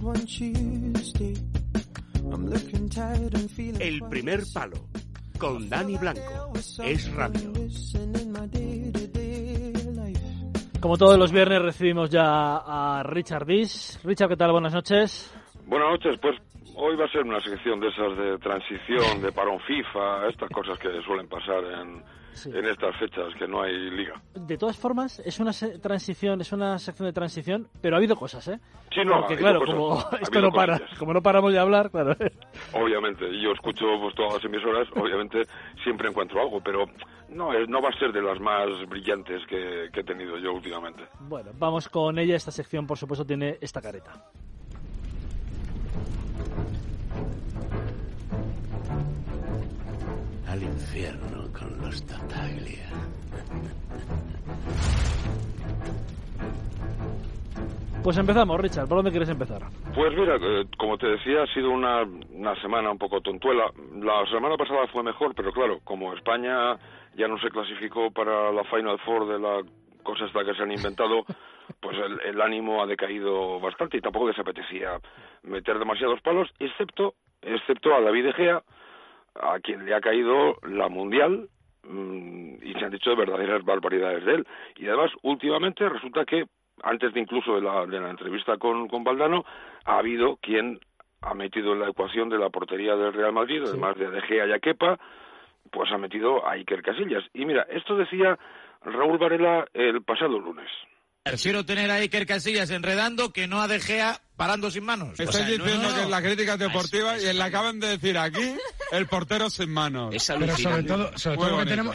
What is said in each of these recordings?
El primer palo, con Dani Blanco, Es Radio. Como todos los viernes recibimos ya a Richard Dish. Richard, ¿qué tal? Buenas noches. Buenas noches, pues hoy va a ser una sección de esas de transición, de parón FIFA, estas cosas que suelen pasar en estas fechas, que no hay liga. De todas formas, es una transición, es una sección de transición, pero ha habido cosas, ¿eh? Sí, no, porque claro, como esto no para, como no paramos de hablar, claro. Obviamente, y yo escucho pues todas las emisoras, obviamente siempre encuentro algo, pero no va a ser de las más brillantes que he tenido yo últimamente. Bueno, vamos con ella. Esta sección, por supuesto, tiene esta careta. Al infierno con los Tartaglia. Pues empezamos, Richard. ¿Por dónde quieres empezar? Pues mira, como te decía, ha sido una semana un poco tontuela. La semana pasada fue mejor, pero claro, como España ya no se clasificó para la Final Four de la cosa esta que se han inventado, pues el ánimo ha decaído bastante y tampoco les apetecía meter demasiados palos, excepto a David De Gea, a quien le ha caído la Mundial, y se han dicho verdaderas barbaridades de él. Y además, últimamente resulta que, antes de incluso de la entrevista con Valdano, ha habido quien ha metido en la ecuación de la portería del Real Madrid, sí, además de Gea y a Kepa, pues ha metido a Iker Casillas. Y mira, esto decía Raúl Varela el pasado lunes. Prefiero tener a Iker Casillas enredando que no a De Gea parando sin manos. Estoy diciendo que en la crítica deportiva y le acaban de decir aquí el portero sin manos. Pero sobre todo que tenemos...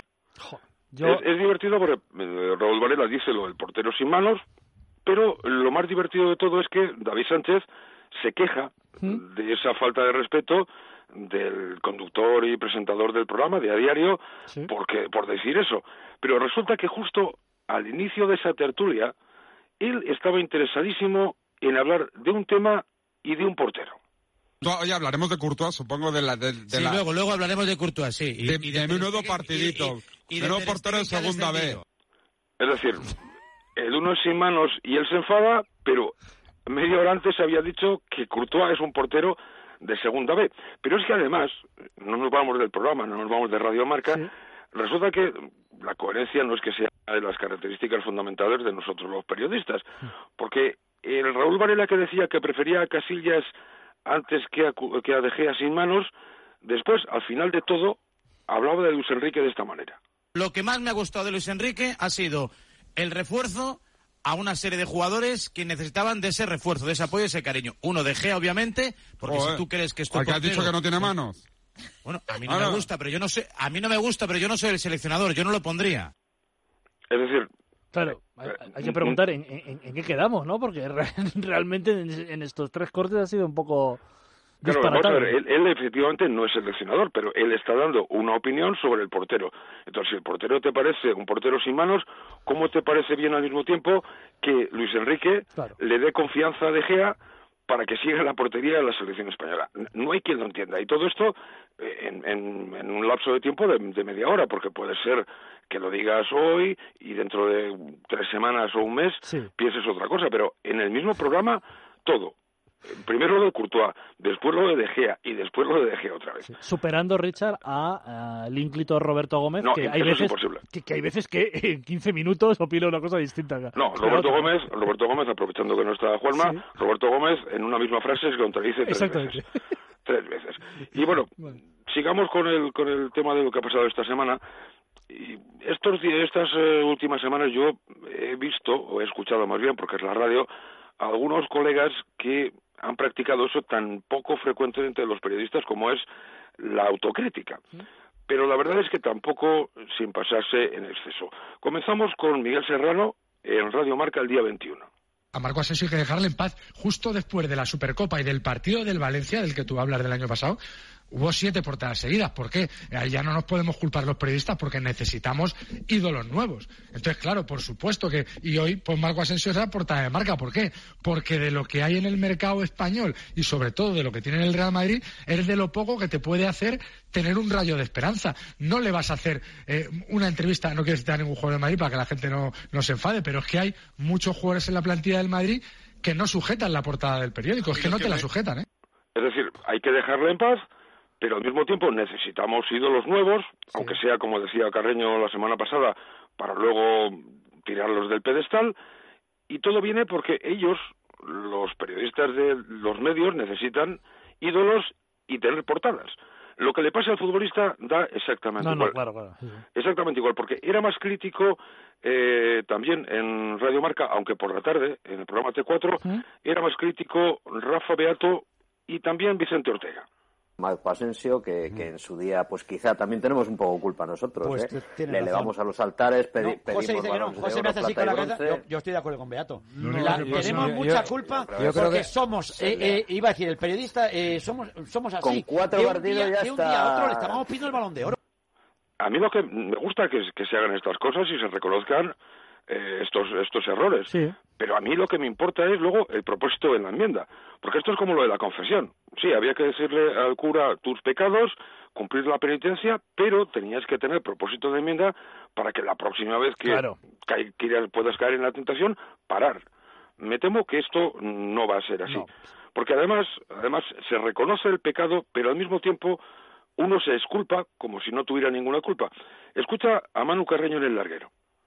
Es divertido porque Raúl Varela dice lo del portero sin manos, pero lo más divertido de todo es que David Sánchez se queja de esa falta de respeto del conductor y presentador del programa de A Diario, ¿sí?, por decir eso. Pero resulta que justo al inicio de esa tertulia, él estaba interesadísimo en hablar de un tema y de un portero. Oye, hablaremos de Courtois, supongo, luego hablaremos de Courtois, sí. Y de menudo partidito. Menudo portero de segunda B. Es decir, el uno es sin manos y él se enfada, pero media hora antes había dicho que Courtois es un portero de segunda B. Pero es que además, no nos vamos del programa, no nos vamos de Radio Marca, ¿sí?, resulta que la coherencia no es que sea de las características fundamentales de nosotros los periodistas, porque el Raúl Varela, que decía que prefería a Casillas antes que a De Gea sin manos, después, al final de todo, hablaba de Luis Enrique de esta manera. Lo que más me ha gustado de Luis Enrique ha sido el refuerzo a una serie de jugadores que necesitaban de ese refuerzo, de ese apoyo, de ese cariño. Uno, De Gea, obviamente, porque si tú crees que esto... ¿Por qué has dicho que no tiene manos? Bueno, a mí no me gusta, pero yo no sé, a mí no me gusta, pero yo no soy el seleccionador, yo no lo pondría. Es decir, claro, hay que preguntar en qué quedamos, ¿no? Porque realmente en estos tres cortes ha sido un poco disparatado. Claro, vamos a ver, él efectivamente no es seleccionador, pero él está dando una opinión sobre el portero. Entonces, si el portero te parece un portero sin manos, ¿cómo te parece bien al mismo tiempo que Luis Enrique le dé confianza a De Gea para que siga en la portería de la selección española? No hay quien lo entienda. Y todo esto en un lapso de tiempo de media hora, porque puede ser que lo digas hoy y dentro de 3 semanas o un mes pienses otra cosa, pero en el mismo programa todo. Primero lo de Courtois, después lo de Gea y después lo de Gea otra vez. Sí. Superando, Richard, al ínclito Roberto Gómez, no, que hay veces que hay veces que en 15 minutos opina una cosa distinta. No, Roberto Gómez, aprovechando que no está Juanma, sí, Roberto Gómez en una misma frase se contradice 3 veces. 3 veces. Y bueno, sigamos con el tema de lo que ha pasado esta semana. Y estas últimas semanas yo he visto, o he escuchado más bien, porque es la radio, a algunos colegas que han practicado eso tan poco frecuente entre los periodistas como es la autocrítica. Pero la verdad es que tampoco sin pasarse en exceso. Comenzamos con Miguel Serrano en Radio Marca el día 21. A Marco Asensio hay que dejarle en paz. Justo después de la Supercopa y del partido del Valencia, del que tú hablas del año pasado, hubo 7 portadas seguidas. ¿Por qué? Ya no nos podemos culpar los periodistas porque necesitamos ídolos nuevos. Entonces, claro, por supuesto que... Y hoy, pues Marco Asensio es la portada de Marca. ¿Por qué? Porque de lo que hay en el mercado español y sobre todo de lo que tiene en el Real Madrid es de lo poco que te puede hacer tener un rayo de esperanza. No le vas a hacer una entrevista, no quiero citar a ningún jugador del Madrid para que la gente no se enfade, pero es que hay muchos jugadores en la plantilla del Madrid que no sujetan la portada del periódico, es que no te la sujetan, ¿eh? Es decir, hay que dejarla en paz, pero al mismo tiempo necesitamos ídolos nuevos, aunque sea, como decía Carreño la semana pasada, para luego tirarlos del pedestal, y todo viene porque ellos, los periodistas de los medios, necesitan ídolos y tener portadas. Lo que le pasa al futbolista da exactamente igual. Claro. Sí. Exactamente igual, porque era más crítico también en Radio Marca, aunque por la tarde, en el programa T4, era más crítico Rafa Beato y también Vicente Ortega. Marco Asensio, que en su día, pues quizá también tenemos un poco culpa nosotros, pues le elevamos a los altares, pedimos José dice que no, José me hace así con la cabeza, yo estoy de acuerdo con Beato. Tenemos mucha culpa porque somos, iba a decir, el periodista, somos así. Con 4 partidos ya de un día a otro le estábamos pidiendo el Balón de Oro. A mí lo que me gusta que se hagan estas cosas y se reconozcan estos errores. Sí. Pero a mí lo que me importa es luego el propósito en la enmienda. Porque esto es como lo de la confesión. Sí, había que decirle al cura tus pecados, cumplir la penitencia, pero tenías que tener propósito de enmienda para que la próxima vez que puedas caer en la tentación, parar. Me temo que esto no va a ser así. No. Porque además se reconoce el pecado, pero al mismo tiempo uno se exculpa como si no tuviera ninguna culpa. Escucha a Manu Carreño en El Larguero.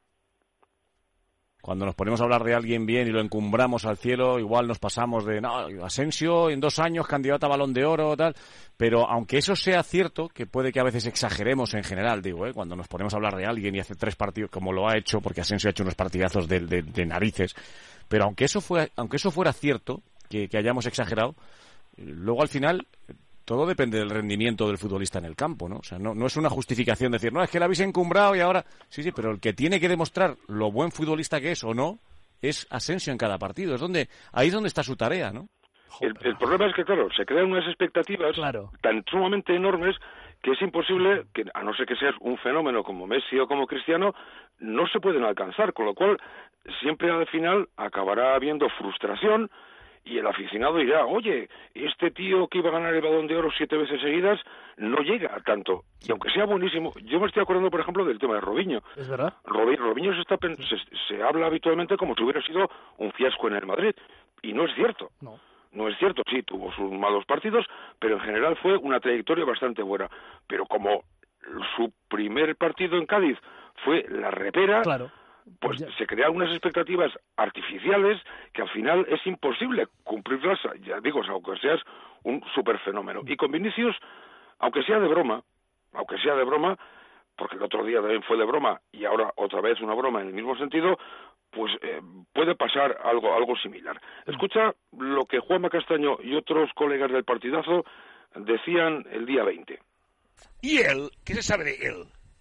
Cuando nos ponemos a hablar de alguien bien y lo encumbramos al cielo, igual nos pasamos de, no, Asensio en 2 años candidato a Balón de Oro, tal. Pero aunque eso sea cierto, que puede que a veces exageremos en general, digo, cuando nos ponemos a hablar de alguien y hace 3 partidos, como lo ha hecho, porque Asensio ha hecho unos partidazos de narices. Pero aunque eso fuera cierto, que hayamos exagerado, luego al final todo depende del rendimiento del futbolista en el campo, ¿no? O sea, no es una justificación decir, no, es que la habéis encumbrado y ahora... Sí, pero el que tiene que demostrar lo buen futbolista que es o no, es Asensio en cada partido. Ahí es donde está su tarea, ¿no? El problema es que, claro, se crean unas expectativas tan sumamente enormes que es imposible que, a no ser que seas un fenómeno como Messi o como Cristiano, no se pueden alcanzar, con lo cual siempre al final acabará habiendo frustración. Y el aficionado dirá, oye, este tío que iba a ganar el Balón de Oro 7 veces seguidas no llega a tanto. Y aunque sea buenísimo, yo me estoy acordando, por ejemplo, del tema de Robinho. ¿Es verdad? Robinho se habla habitualmente como si hubiera sido un fiasco en el Madrid. Y no es cierto. No es cierto, sí, tuvo sus malos partidos, pero en general fue una trayectoria bastante buena. Pero como su primer partido en Cádiz fue la repera... Claro. Pues se crean unas expectativas artificiales que al final es imposible cumplirlas, ya digo, aunque seas un superfenómeno. Y con Vinicius, aunque sea de broma, porque el otro día también fue de broma y ahora otra vez una broma en el mismo sentido, pues puede pasar algo similar. Escucha lo que Juanma Castaño y otros colegas del partidazo decían el día 20. ¿Y él? ¿Qué se sabe de él?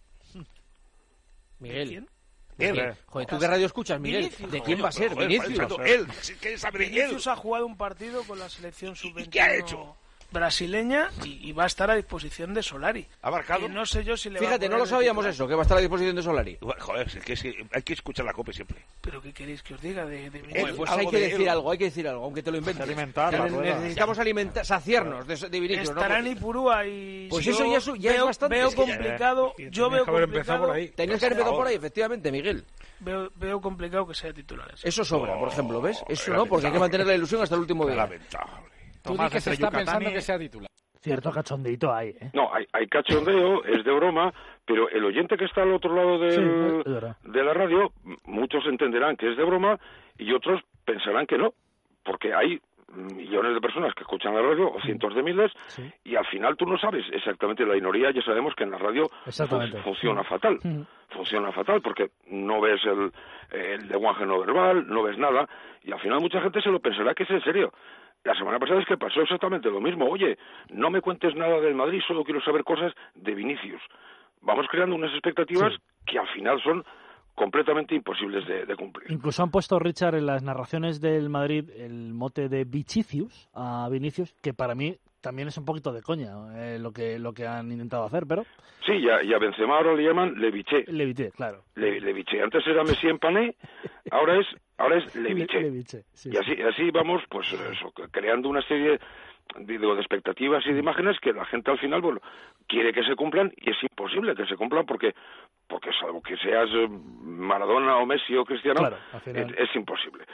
Miguel. ¿Quién? Él. Joder, ¿tú qué radio escuchas, Miguel? Vinicius, ¿De quién va a ser? Vinicius. Él. ¿Qué sabe de él? Vinicius ha jugado un partido con la selección sub-21 ¿Y qué ha hecho? Brasileña y va a estar a disposición de Solari. ¿Ha marcado? Y no sé yo si le Fíjate, no lo sabíamos eso, que va a estar a disposición de Solari. Joder, es que hay que escuchar la COPE siempre. ¿Pero qué queréis que os diga de Vinicius? Pues hay que decir algo, aunque te lo inventes. Necesitamos saciarnos de Vinicius. Estarán Ipurúa y... Pues eso ya es bastante. Veo complicado... Tenías que haber empezado por ahí, efectivamente, Miguel. Veo complicado que sea titular. Eso sobra, por ejemplo, ¿ves? Eso no, porque hay que mantener la ilusión hasta el último día. Lamentable. Tú di que se está pensando que sea titular. Cierto cachondeito hay, ¿eh? No, hay cachondeo, es de broma, pero el oyente que está al otro lado de la radio, muchos entenderán que es de broma y otros pensarán que no, porque hay millones de personas que escuchan la radio, o cientos de miles, y al final tú no sabes exactamente la minoría. Ya sabemos que en la radio funciona fatal. Funciona fatal porque no ves el lenguaje no verbal, no ves nada, y al final mucha gente se lo pensará que es en serio. La semana pasada es que pasó exactamente lo mismo. Oye, no me cuentes nada del Madrid, solo quiero saber cosas de Vinicius. Vamos creando unas expectativas que al final son completamente imposibles de cumplir. Incluso han puesto, Richard, en las narraciones del Madrid el mote de Bichicius a Vinicius, que para mí también es un poquito de coña lo que han intentado hacer, pero... Sí, y a Benzema ahora le llaman Leviché. Leviché, claro. Leviché. Antes era Messi en Pané, ahora es Leviché. Sí, y así vamos, pues eso, creando una serie de expectativas y de imágenes que la gente al final, bueno, quiere que se cumplan y es imposible que se cumplan porque salvo que seas Maradona o Messi o Cristiano, claro, es imposible.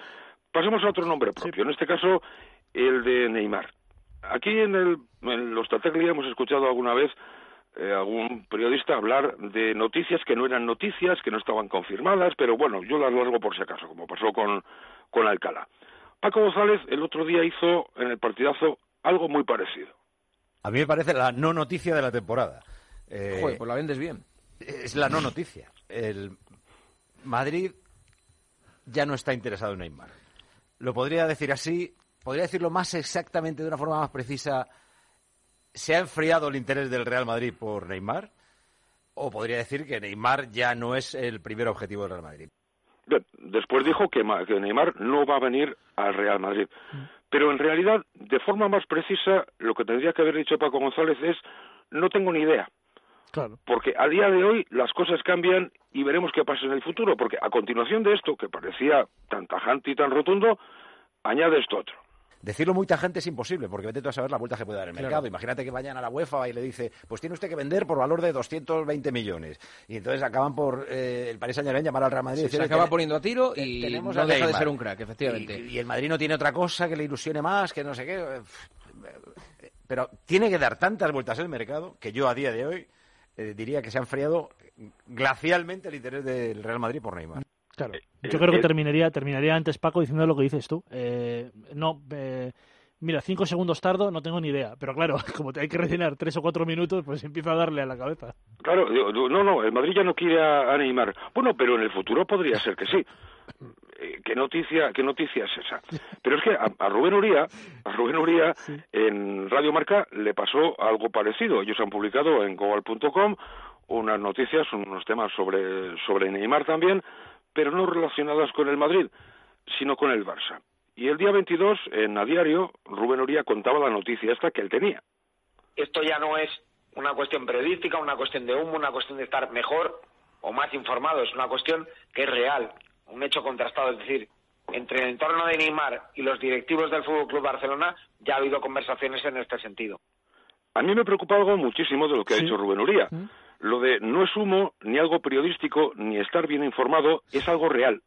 pasemos a otro nombre propio, en este caso el de Neymar. Aquí en los Tateglia hemos escuchado alguna vez algún periodista hablar de noticias que no eran noticias, que no estaban confirmadas, pero bueno, yo las largo por si acaso, como pasó con Alcalá. Paco González el otro día hizo en el partidazo algo muy parecido. A mí me parece la no noticia de la temporada. Joder, pues la vendes bien. Es la no noticia. El Madrid ya no está interesado en Neymar. Lo podría decir así, podría decirlo más exactamente, de una forma más precisa. ¿Se ha enfriado el interés del Real Madrid por Neymar? ¿O podría decir que Neymar ya no es el primer objetivo del Real Madrid? Bien, después dijo que Neymar no va a venir al Real Madrid. Pero en realidad, de forma más precisa, lo que tendría que haber dicho Paco González es: no tengo ni idea. Claro. Porque a día de hoy las cosas cambian y veremos qué pasa en el futuro. Porque a continuación de esto, que parecía tan tajante y tan rotundo, añade esto otro. Decirlo muy tajante es imposible, porque vete tú a saber la vuelta que puede dar el mercado. Imagínate que vayan a la UEFA y le dice, pues tiene usted que vender por valor de 220 millones. Y entonces acaban por el Paris Saint-Germain llamar al Real Madrid. Se acaba poniendo a tiro y no deja de ser un crack, efectivamente. Y el Madrid no tiene otra cosa que le ilusione más, que no sé qué. Pero tiene que dar tantas vueltas el mercado que yo a día de hoy diría que se ha enfriado glacialmente el interés del Real Madrid por Neymar. Claro, yo creo que terminaría antes, Paco, diciendo lo que dices tú. Mira, 5 segundos tardo, no tengo ni idea. Pero claro, como hay que rellenar 3 o 4 minutos, pues empiezo a darle a la cabeza. Claro, no, el Madrid ya no quiere a Neymar. Bueno, pero en el futuro podría ser que sí. ¿Qué noticia es esa? Pero es que a Rubén Uría sí, en Radio Marca le pasó algo parecido. Ellos han publicado en Gobal.com unas noticias, unos temas sobre Neymar también, pero no relacionadas con el Madrid, sino con el Barça. Y el día 22, en A Diario, Rubén Uría contaba la noticia esta que él tenía. Esto ya no es una cuestión periodística, una cuestión de humo, una cuestión de estar mejor o más informado, es una cuestión que es real, un hecho contrastado, es decir, entre el entorno de Neymar y los directivos del FC Barcelona ya ha habido conversaciones en este sentido. A mí me preocupa algo muchísimo de lo que ha dicho Rubén Uría. Lo de no es humo, ni algo periodístico, ni estar bien informado, es algo real.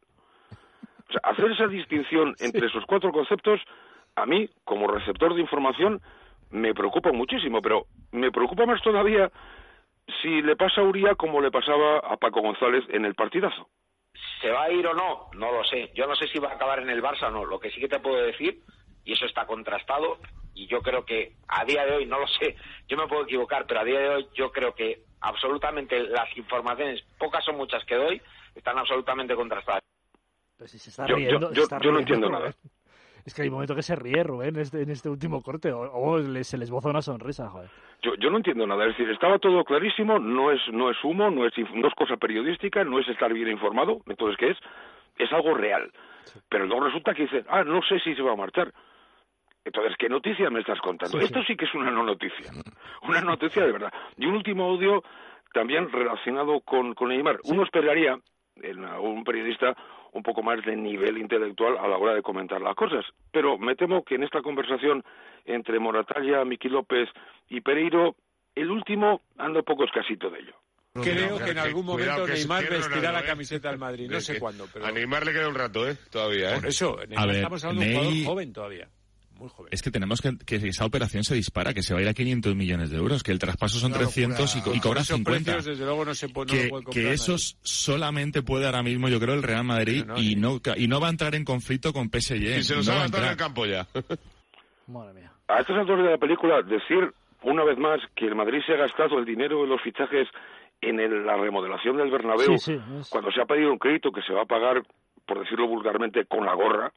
O sea, hacer esa distinción entre esos 4 conceptos, a mí, como receptor de información, me preocupa muchísimo, pero me preocupa más todavía si le pasa a Uría como le pasaba a Paco González en el partidazo. ¿Se va a ir o no? No lo sé. Yo no sé si va a acabar en el Barça o no. Lo que sí que te puedo decir, y eso está contrastado, y yo creo que a día de hoy, no lo sé, yo me puedo equivocar, pero a día de hoy yo creo que absolutamente las informaciones, pocas o muchas que doy, están absolutamente contrastadas. Pero si se está riendo, yo no entiendo nada. Es que hay un momento que se ríe, Rubén, en este último corte, o se les boza una sonrisa, joder. Yo no entiendo nada, es decir, estaba todo clarísimo, no es humo, no es cosa periodística, no es estar bien informado, entonces ¿qué es? Es algo real. Sí. Pero luego resulta que dicen, no sé si se va a marchar. Entonces, ¿qué noticia me estás contando? Sí. Esto sí que es una no noticia, una noticia de verdad. Y un último audio también relacionado con Neymar. Sí. Uno esperaría en un periodista un poco más de nivel intelectual a la hora de comentar las cosas, pero me temo que en esta conversación entre Moratalla, Miki López y Pereiro, el último anda un poco escasito de ello. Creo que en algún momento Neymar vestirá la camiseta del Madrid, no sé cuándo. Pero... A Neymar le queda un rato, todavía. Por eso, Neymar, estamos hablando de un jugador joven todavía. Muy joven. Es que tenemos que esa operación se dispara, que se va a ir a 500 millones de euros, que el traspaso son 300 y cobra 50. Precios, desde luego, no lo puede comprar que eso solamente puede ahora mismo, yo creo, el Real Madrid y no va a entrar en conflicto con PSG. Y se nos ha gastado en el campo ya. Madre mía. A estas alturas de la película, decir una vez más que el Madrid se ha gastado el dinero de los fichajes en la remodelación del Bernabéu, cuando se ha pedido un crédito que se va a pagar, por decirlo vulgarmente, con la gorra,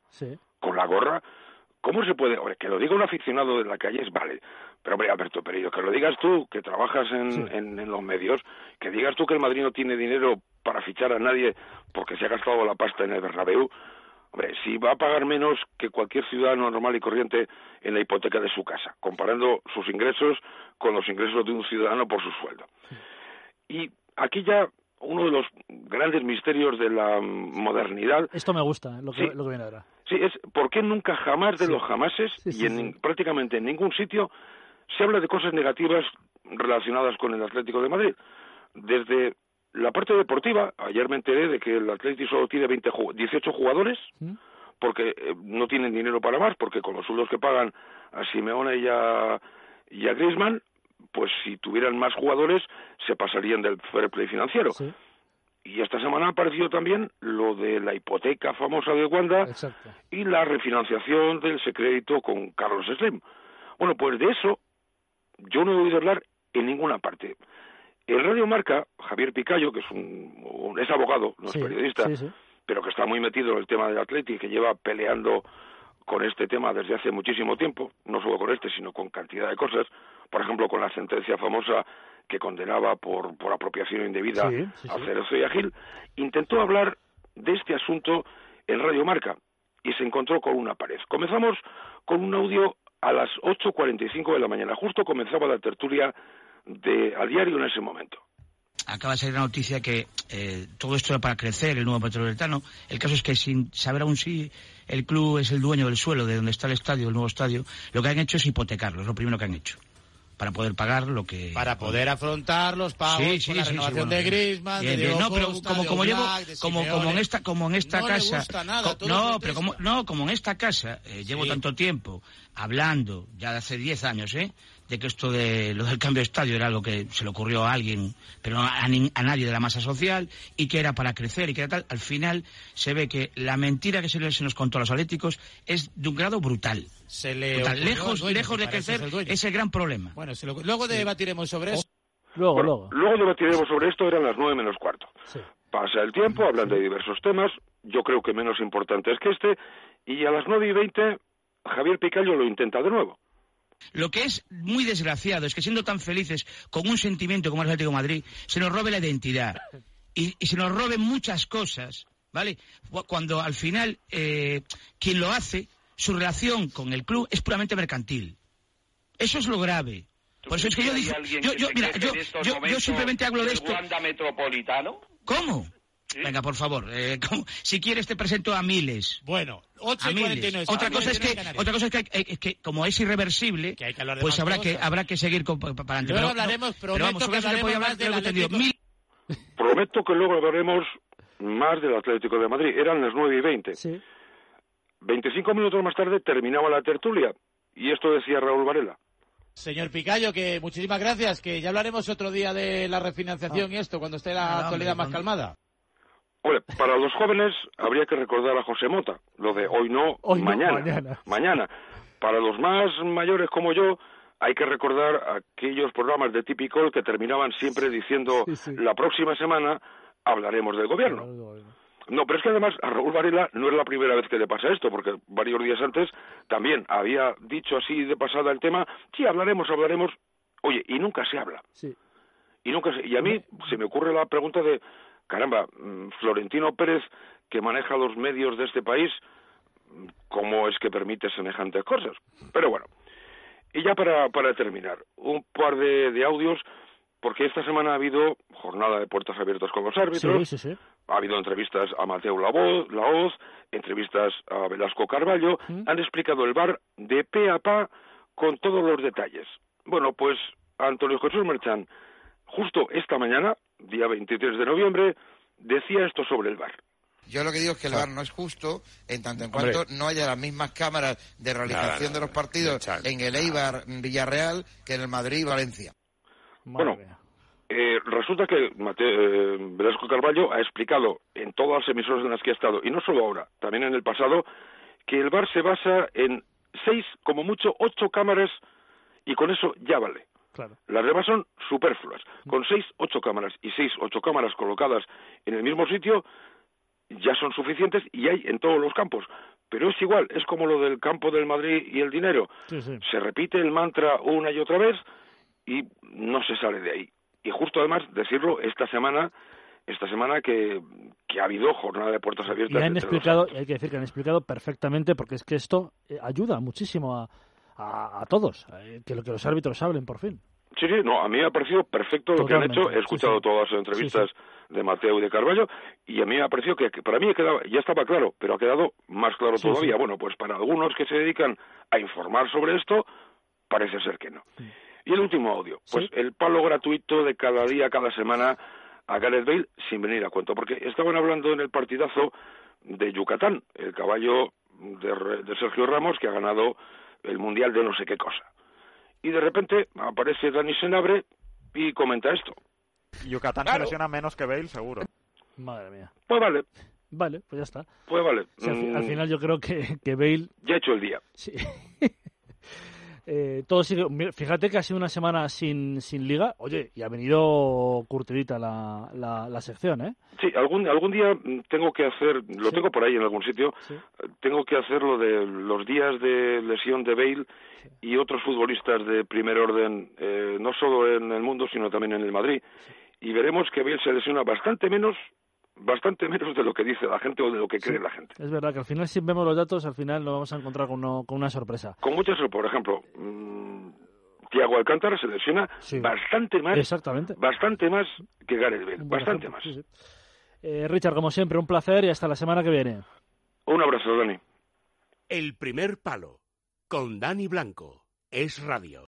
¿cómo se puede? Hombre, que lo diga un aficionado de la calle vale, pero hombre, Alberto Pereiro, que lo digas tú, que trabajas en los medios, que digas tú que el Madrid no tiene dinero para fichar a nadie porque se ha gastado la pasta en el Bernabéu, hombre, si va a pagar menos que cualquier ciudadano normal y corriente en la hipoteca de su casa, comparando sus ingresos con los ingresos de un ciudadano por su sueldo. Y aquí ya uno de los grandes misterios de la modernidad. Esto me gusta, lo que viene ahora. Sí, es por qué nunca jamás de los jamases prácticamente en ningún sitio se habla de cosas negativas relacionadas con el Atlético de Madrid. Desde la parte deportiva, ayer me enteré de que el Atlético solo tiene 18 jugadores porque no tienen dinero para más, porque con los sueldos que pagan a Simeone y a Griezmann, pues si tuvieran más jugadores se pasarían del fair play financiero. Sí. Y esta semana ha aparecido también lo de la hipoteca famosa de Wanda. Exacto. Y la refinanciación del Secrédito con Carlos Slim. Bueno, pues de eso yo no he oído hablar en ninguna parte. En Radio Marca, Javier Picayo, que es abogado, no es periodista, pero que está muy metido en el tema del Athletic, que lleva peleando con este tema desde hace muchísimo tiempo, no solo con este, sino con cantidad de cosas, por ejemplo, con la sentencia famosa que condenaba por apropiación indebida a Cerezo y a Gil, intentó hablar de este asunto en Radio Marca y se encontró con una pared. Comenzamos con un audio a las 8:45 de la mañana, justo comenzaba la tertulia al diario en ese momento. Acaba de salir la noticia que todo esto era para crecer el nuevo Metropolitano. El caso es que sin saber aún si el club es el dueño del suelo de donde está el estadio, el nuevo estadio, lo que han hecho es hipotecarlo, es lo primero que han hecho. Para poder pagar lo que... Para poder afrontar los pagos por la renovación de Griezmann, de Diego no, pero Costa, como en esta casa... Le gusta nada, como en esta casa llevo tanto tiempo hablando, ya de hace 10 años, de que esto de lo del cambio de estadio era algo que se le ocurrió a alguien, pero no a nadie de la masa social, y que era para crecer y que era tal. Al final se ve que la mentira que se nos contó a los atléticos es de un grado brutal. Lejos de crecer es el gran problema. Bueno, luego debatiremos sobre eso. Luego debatiremos sobre esto, eran las 9:45. Sí. Pasa el tiempo, hablan de diversos temas, yo creo que menos importantes que este, y a las 9:20 Javier Picayo lo intenta de nuevo. Lo que es muy desgraciado es que siendo tan felices con un sentimiento como el Atlético de Madrid, se nos robe la identidad y se nos roben muchas cosas, ¿vale? Cuando al final quien lo hace, su relación con el club es puramente mercantil. Eso es lo grave. Por eso es que yo simplemente hablo de esto. ¿Wanda Metropolitano? ¿Cómo? ¿Sí? Venga, por favor, si quieres te presento a miles. Bueno, 8:49. Otra cosa es que como es irreversible, que hay que hablar de pues habrá que seguir para adelante. Luego hablaremos, prometo que hablaremos más del Atlético. Prometo que luego hablaremos más del Atlético de Madrid. Eran las 9:20. Sí. 25 minutos más tarde terminaba la tertulia y esto decía Raúl Varela. Señor Picayo, que muchísimas gracias, que ya hablaremos otro día de la refinanciación y esto, cuando esté la actualidad más calmada. Hombre, para los jóvenes habría que recordar a José Mota, lo de hoy no, mañana. Para los más mayores como yo, hay que recordar aquellos programas de Típico que terminaban siempre diciendo la próxima semana hablaremos del gobierno. No, pero es que además a Raúl Varela no es la primera vez que le pasa esto, porque varios días antes también había dicho así de pasada el tema, sí, hablaremos, oye, y nunca se habla. Sí. Y a mí se me ocurre la pregunta de, caramba, Florentino Pérez, que maneja los medios de este país, ¿cómo es que permite semejantes cosas? Pero bueno, y ya para terminar, un par de audios, porque esta semana ha habido jornada de puertas abiertas con los árbitros, sí. Ha habido entrevistas a Mateu Laoz, entrevistas a Velasco Carballo, han explicado el VAR de pe a pa con todos los detalles. Bueno, pues Antonio Jesús Merchan, justo esta mañana, día 23 de noviembre, decía esto sobre el VAR. Yo lo que digo es que el VAR no es justo en tanto en cuanto no haya las mismas cámaras de realización de los partidos en el Eibar Villarreal que en el Madrid Valencia. Bueno, resulta que Velasco Carballo ha explicado en todas las emisoras en las que ha estado, y no solo ahora, también en el pasado, que el VAR se basa en 6, como mucho 8 cámaras, y con eso ya vale. Claro. Las demás son superfluas. Con 6, 8 cámaras y 6, 8 cámaras colocadas en el mismo sitio, ya son suficientes y hay en todos los campos. Pero es igual, es como lo del campo del Madrid y el dinero. Sí. Se repite el mantra una y otra vez y no se sale de ahí. Y justo además decirlo esta semana que ha habido jornada de puertas abiertas. Y hay que decir que han explicado perfectamente, porque es que esto ayuda muchísimo a todos, que los árbitros hablen por fin. Sí, no, a mí me ha parecido perfecto lo que han hecho. He escuchado todas las entrevistas de Mateu y de Carballo y a mí me ha parecido que para mí ya estaba claro, pero ha quedado más claro todavía. Bueno, pues para algunos que se dedican a informar sobre esto, parece ser que no. Y el último audio, pues el palo gratuito de cada día, cada semana a Gareth Bale sin venir a cuento, porque estaban hablando en el partidazo de Yucatán, el caballo de Sergio Ramos, que ha ganado el Mundial de no sé qué cosa. Y de repente aparece Dani Senabre y comenta esto. Yucatán se lesiona menos que Bale, seguro. Madre mía. Pues vale. Vale, pues ya está. Pues vale. Sí, al final yo creo que Bale... Ya ha hecho el día. Sí. Todo sigue... Fíjate que ha sido una semana sin liga. Oye, y ha venido curtidita la sección, ¿eh? Sí, algún día tengo que hacer, lo tengo por ahí en algún sitio, tengo que hacer lo de los días de lesión de Bale y otros futbolistas de primer orden, no solo en el mundo, sino también en el Madrid. Y veremos que Bale se lesiona bastante menos de lo que dice la gente o de lo que cree la gente. Es verdad que al final, si vemos los datos, al final nos vamos a encontrar con una sorpresa. Con muchas, por ejemplo, Thiago Alcántara se lesiona bastante más. Exactamente. Bastante más que Gareth Bale. Bastante más. Sí. Richard, como siempre, un placer y hasta la semana que viene. Un abrazo, Dani. El primer palo con Dani Blanco. Es Radio.